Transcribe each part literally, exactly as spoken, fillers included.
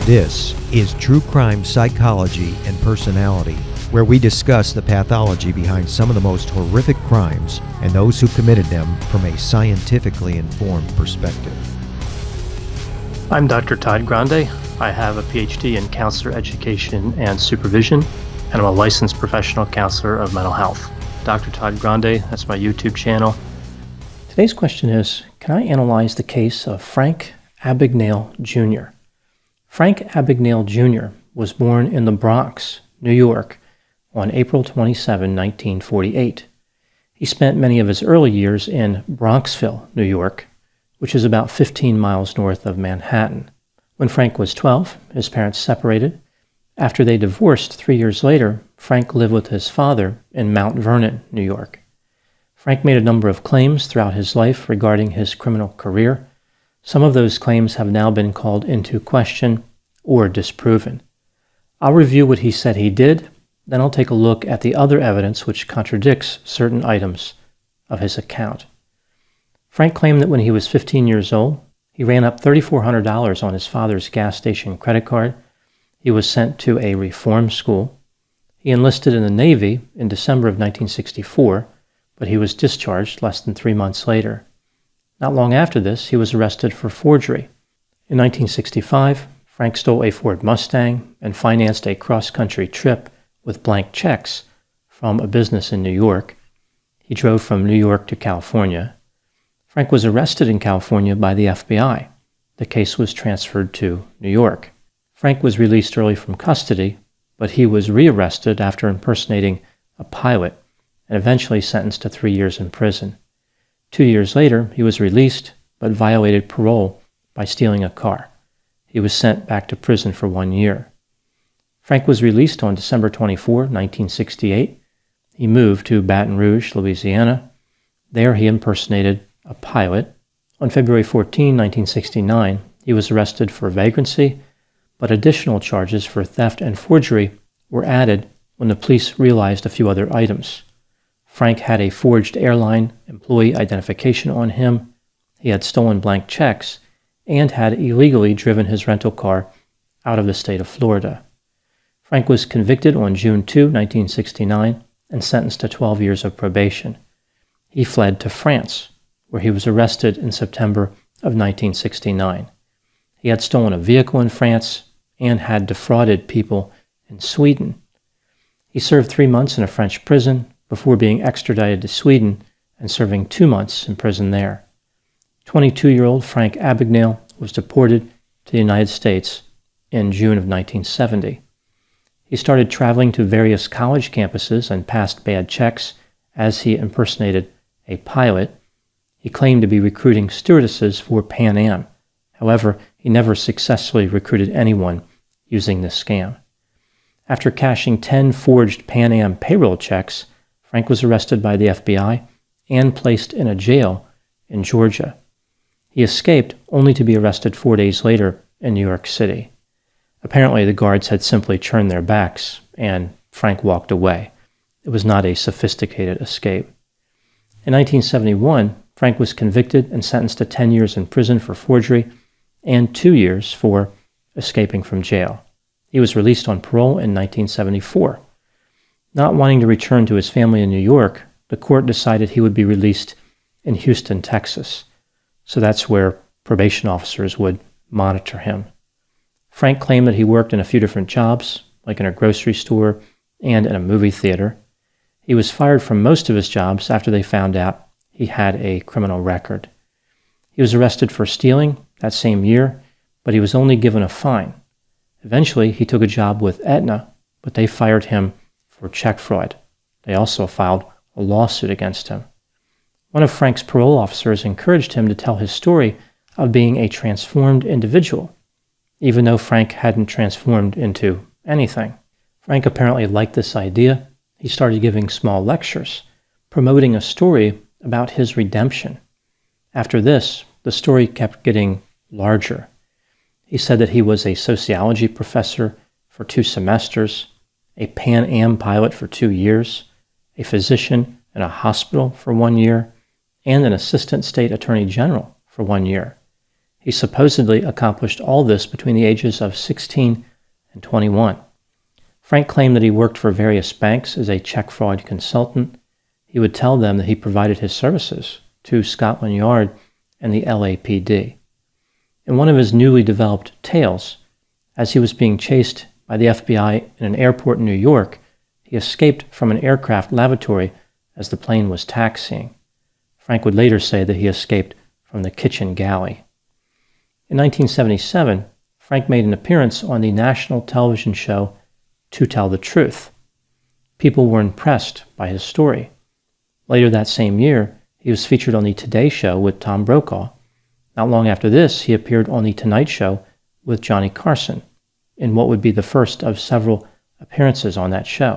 This is True Crime Psychology and Personality, where we discuss the pathology behind some of the most horrific crimes and those who committed them from a scientifically informed perspective. I'm Doctor Todd Grande. I have a P H D in counselor education and supervision, and I'm a licensed professional counselor of mental health. Doctor Todd Grande, that's my YouTube channel. Today's question is, can I analyze the case of Frank Abagnale Junior? Frank Abagnale Junior was born in the Bronx, New York, on April twenty-seventh, nineteen forty-eight. He spent many of his early years in Bronxville, New York, which is about fifteen miles north of Manhattan. When Frank was twelve, his parents separated. After they divorced three years later, Frank lived with his father in Mount Vernon, New York. Frank made a number of claims throughout his life regarding his criminal career. Some of those claims have now been called into question or disproven. I'll review what he said he did, then I'll take a look at the other evidence which contradicts certain items of his account. Frank claimed that when he was fifteen years old, he ran up three thousand four hundred dollars on his father's gas station credit card. He was sent to a reform school. He enlisted in the Navy in December of nineteen sixty-four, but he was discharged less than three months later. Not long after this, he was arrested for forgery. In nineteen sixty-five, Frank stole a Ford Mustang and financed a cross-country trip with blank checks from a business in New York. He drove from New York to California. Frank was arrested in California by the F B I. The case was transferred to New York. Frank was released early from custody, but he was rearrested after impersonating a pilot and eventually sentenced to three years in prison. Two years later, he was released, but violated parole by stealing a car. He was sent back to prison for one year. Frank was released on December twenty-fourth, nineteen sixty-eight. He moved to Baton Rouge, Louisiana. There he impersonated a pilot. On February fourteenth, nineteen sixty-nine, he was arrested for vagrancy, but additional charges for theft and forgery were added when the police realized a few other items. Frank had a forged airline employee identification on him, he had stolen blank checks, and had illegally driven his rental car out of the state of Florida. Frank was convicted on June second, nineteen sixty-nine, and sentenced to twelve years of probation. He fled to France, where he was arrested in September of nineteen sixty-nine. He had stolen a vehicle in France and had defrauded people in Sweden. He served three months in a French prison before being extradited to Sweden and serving two months in prison there. twenty-two-year-old Frank Abagnale was deported to the United States in June of nineteen seventy. He started traveling to various college campuses and passed bad checks as he impersonated a pilot. He claimed to be recruiting stewardesses for Pan Am. However, he never successfully recruited anyone using this scam. After cashing ten forged Pan Am payroll checks, Frank was arrested by the F B I and placed in a jail in Georgia. He escaped only to be arrested four days later in New York City. Apparently, the guards had simply turned their backs and Frank walked away. It was not a sophisticated escape. In nineteen seventy-one, Frank was convicted and sentenced to ten years in prison for forgery and two years for escaping from jail. He was released on parole in nineteen seventy-four. Not wanting to return to his family in New York, the court decided he would be released in Houston, Texas. So that's where probation officers would monitor him. Frank claimed that he worked in a few different jobs, like in a grocery store and in a movie theater. He was fired from most of his jobs after they found out he had a criminal record. He was arrested for stealing that same year, but he was only given a fine. Eventually, he took a job with Aetna, but they fired him for check fraud. They also filed a lawsuit against him. One of Frank's parole officers encouraged him to tell his story of being a transformed individual, even though Frank hadn't transformed into anything. Frank apparently liked this idea. He started giving small lectures, promoting a story about his redemption. After this, the story kept getting larger. He said that he was a sociology professor for two semesters, a Pan Am pilot for two years, a physician in a hospital for one year, and an assistant state attorney general for one year. He supposedly accomplished all this between the ages of sixteen and twenty-one. Frank claimed that he worked for various banks as a check fraud consultant. He would tell them that he provided his services to Scotland Yard and the L A P D. In one of his newly developed tales, as he was being chased by the F B I in an airport in New York, he escaped from an aircraft lavatory as the plane was taxiing. Frank would later say that he escaped from the kitchen galley. In nineteen seventy-seven, Frank made an appearance on the national television show To Tell the Truth. People were impressed by his story. Later that same year, he was featured on the Today Show with Tom Brokaw. Not long after this, he appeared on the Tonight Show with Johnny Carson, in what would be the first of several appearances on that show.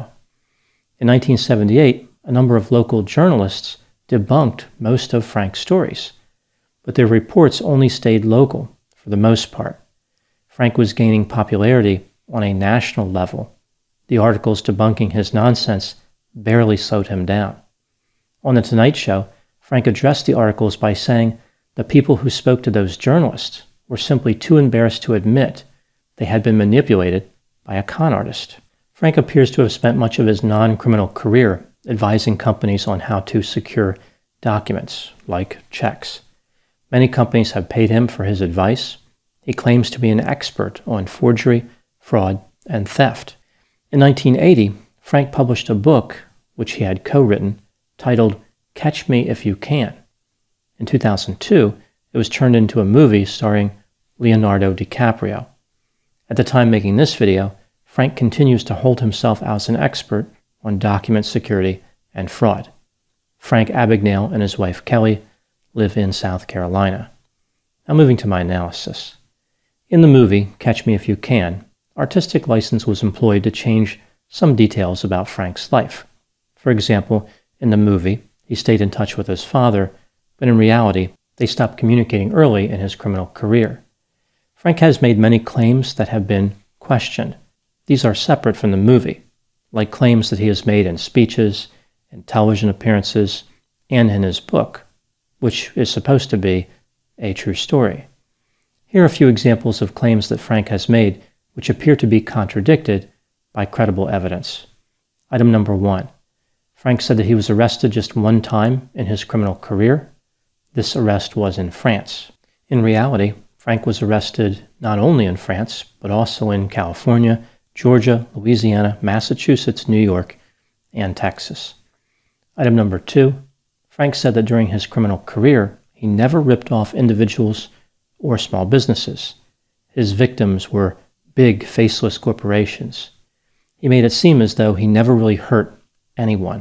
In nineteen seventy-eight, a number of local journalists debunked most of Frank's stories, but their reports only stayed local for the most part. Frank was gaining popularity on a national level. The articles debunking his nonsense barely slowed him down. On The Tonight Show, Frank addressed the articles by saying the people who spoke to those journalists were simply too embarrassed to admit they had been manipulated by a con artist. Frank appears to have spent much of his non-criminal career advising companies on how to secure documents, like checks. Many companies have paid him for his advice. He claims to be an expert on forgery, fraud, and theft. In nineteen eighty, Frank published a book, which he had co-written, titled Catch Me If You Can. In two thousand two, it was turned into a movie starring Leonardo DiCaprio. At the time making this video, Frank continues to hold himself out as an expert on document security and fraud. Frank Abagnale and his wife Kelly live in South Carolina. Now moving to my analysis. In the movie Catch Me If You Can, artistic license was employed to change some details about Frank's life. For example, in the movie, he stayed in touch with his father, but in reality, they stopped communicating early in his criminal career. Frank has made many claims that have been questioned. These are separate from the movie, like claims that he has made in speeches, in television appearances, and in his book, which is supposed to be a true story. Here are a few examples of claims that Frank has made which appear to be contradicted by credible evidence. Item number one. Frank said that he was arrested just one time in his criminal career. This arrest was in France. In reality, Frank was arrested not only in France, but also in California, Georgia, Louisiana, Massachusetts, New York, and Texas. Item number two. Frank said that during his criminal career, he never ripped off individuals or small businesses. His victims were big, faceless corporations. He made it seem as though he never really hurt anyone.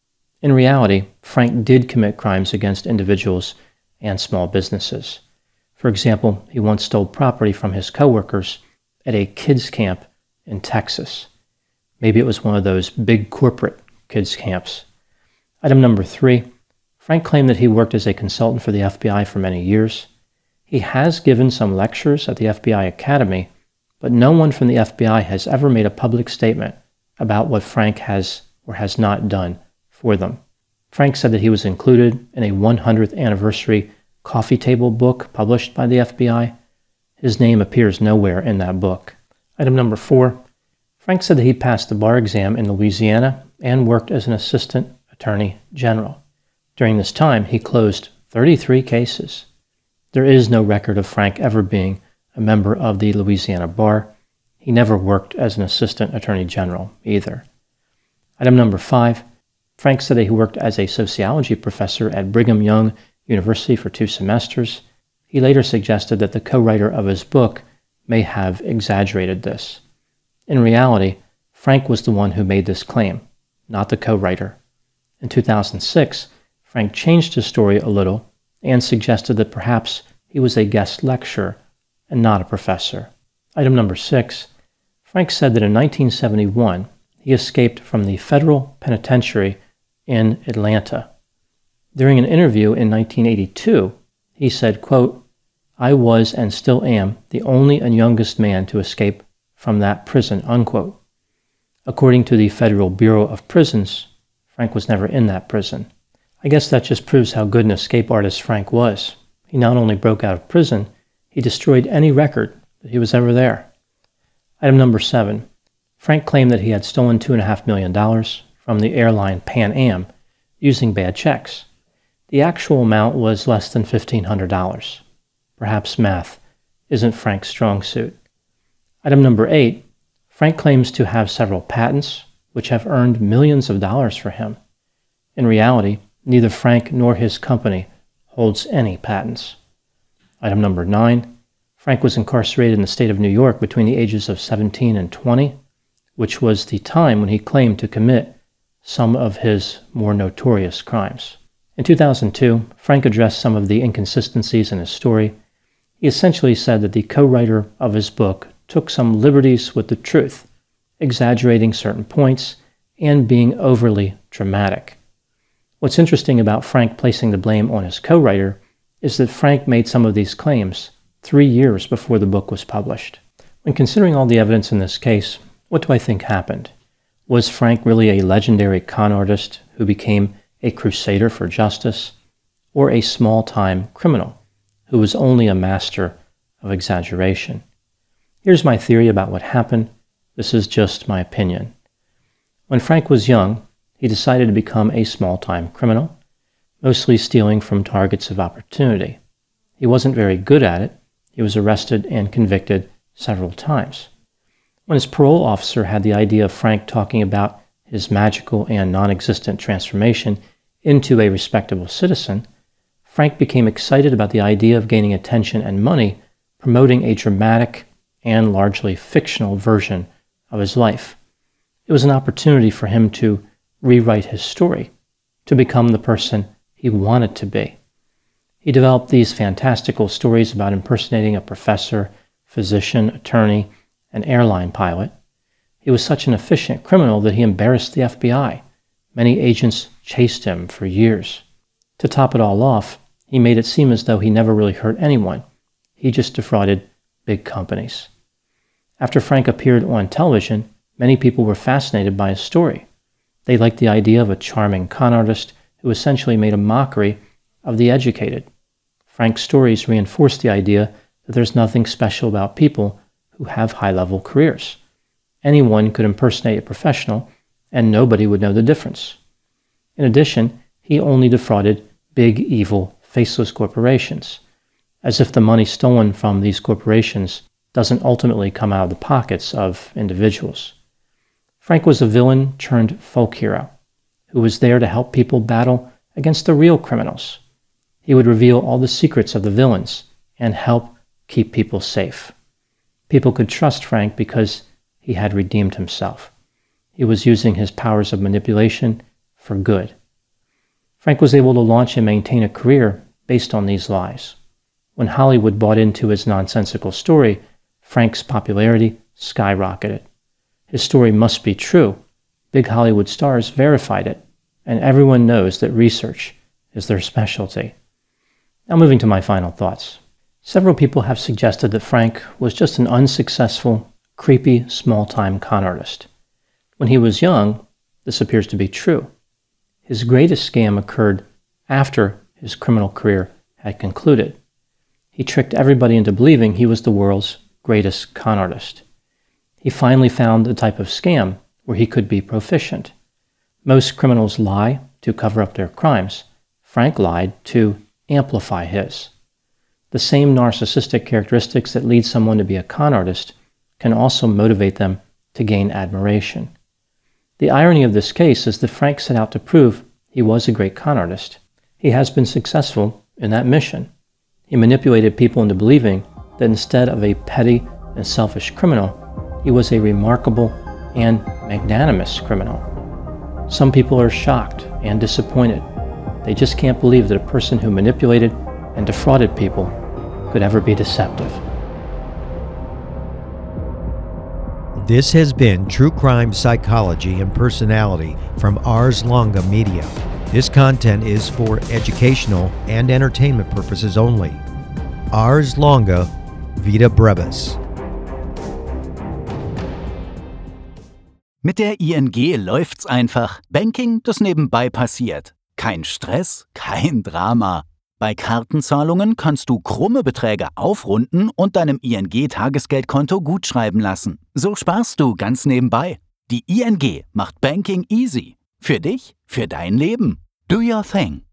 In reality, Frank did commit crimes against individuals and small businesses. For example, he once stole property from his coworkers at a kids' camp in Texas. Maybe it was one of those big corporate kids' camps. Item number three, Frank claimed that he worked as a consultant for the F B I for many years. He has given some lectures at the F B I Academy, but no one from the F B I has ever made a public statement about what Frank has or has not done for them. Frank said that he was included in a one hundredth anniversary coffee table book published by the F B I. His name appears nowhere in that book. Item number four, Frank said that he passed the bar exam in Louisiana and worked as an assistant attorney general. During this time, he closed thirty-three cases. There is no record of Frank ever being a member of the Louisiana bar. He never worked as an assistant attorney general either. Item number five, Frank said that he worked as a sociology professor at Brigham Young University for two semesters. He later suggested that the co-writer of his book may have exaggerated this. In reality, Frank was the one who made this claim, not the co-writer. In two thousand six, Frank changed his story a little and suggested that perhaps he was a guest lecturer and not a professor. Item number six, Frank said that in nineteen seventy-one, he escaped from the federal penitentiary in Atlanta. During an interview in nineteen eighty-two, he said, quote, "I was and still am the only and youngest man to escape from that prison," unquote. According to the Federal Bureau of Prisons, Frank was never in that prison. I guess that just proves how good an escape artist Frank was. He not only broke out of prison, He destroyed any record that he was ever there. Item number seven. Frank claimed that he had stolen two point five million dollars from the airline Pan Am using bad checks. The actual amount was less than fifteen hundred dollars. Perhaps math isn't Frank's strong suit. Item number eight. Frank claims to have several patents, which have earned millions of dollars for him. In reality, neither Frank nor his company holds any patents. Item number nine. Frank was incarcerated in the state of New York between the ages of seventeen and twenty, which was the time when he claimed to commit some of his more notorious crimes. In two thousand two, Frank addressed some of the inconsistencies in his story. He essentially said that the co-writer of his book took some liberties with the truth, exaggerating certain points and being overly dramatic. What's interesting about Frank placing the blame on his co-writer is that Frank made some of these claims three years before the book was published. When considering all the evidence in this case, what do I think happened? Was Frank really a legendary con artist who became a crusader for justice, or a small-time criminal who was only a master of exaggeration? Here's my theory about what happened. This is just my opinion. When Frank was young, he decided to become a small-time criminal, mostly stealing from targets of opportunity. He wasn't very good at it. He was arrested and convicted several times. When his parole officer had the idea of Frank talking about his magical and non-existent transformation into a respectable citizen, Frank became excited about the idea of gaining attention and money, promoting a dramatic and largely fictional version of his life. It was an opportunity for him to rewrite his story, to become the person he wanted to be. He developed these fantastical stories about impersonating a professor, physician, attorney, and airline pilot. He was such an efficient criminal that he embarrassed the F B I. Many agents chased him for years. To top it all off, he made it seem as though he never really hurt anyone. He just defrauded big companies. After Frank appeared on television, many people were fascinated by his story. They liked the idea of a charming con artist who essentially made a mockery of the educated. Frank's stories reinforced the idea that there's nothing special about people who have high-level careers. Anyone could impersonate a professional, and nobody would know the difference. In addition, he only defrauded big, evil, faceless corporations, as if the money stolen from these corporations doesn't ultimately come out of the pockets of individuals. Frank was a villain turned folk hero who was there to help people battle against the real criminals. He would reveal all the secrets of the villains and help keep people safe. People could trust Frank because he had redeemed himself. He was using his powers of manipulation for good. Frank was able to launch and maintain a career based on these lies. When Hollywood bought into his nonsensical story, Frank's popularity skyrocketed. His story must be true. Big Hollywood stars verified it, and everyone knows that research is their specialty. Now moving to my final thoughts. Several people have suggested that Frank was just an unsuccessful, creepy, small-time con artist. When he was young, this appears to be true. His greatest scam occurred after his criminal career had concluded. He tricked everybody into believing he was the world's greatest con artist. He finally found a type of scam where he could be proficient. Most criminals lie to cover up their crimes. Frank lied to amplify his. The same narcissistic characteristics that lead someone to be a con artist can also motivate them to gain admiration. The irony of this case is that Frank set out to prove he was a great con artist. He has been successful in that mission. He manipulated people into believing that instead of a petty and selfish criminal, he was a remarkable and magnanimous criminal. Some people are shocked and disappointed. They just can't believe that a person who manipulated and defrauded people could ever be deceptive. This has been True Crime Psychology and Personality from Ars Longa Media. This content is for educational and entertainment purposes only. Ars Longa, Vita Brevis. Mit der I N G läuft's einfach. Banking, das nebenbei passiert. Kein Stress, kein Drama. Bei Kartenzahlungen kannst du krumme Beträge aufrunden und deinem I N G-Tagesgeldkonto gutschreiben lassen. So sparst du ganz nebenbei. Die I N G macht Banking easy. Für dich, für dein Leben. Do your thing.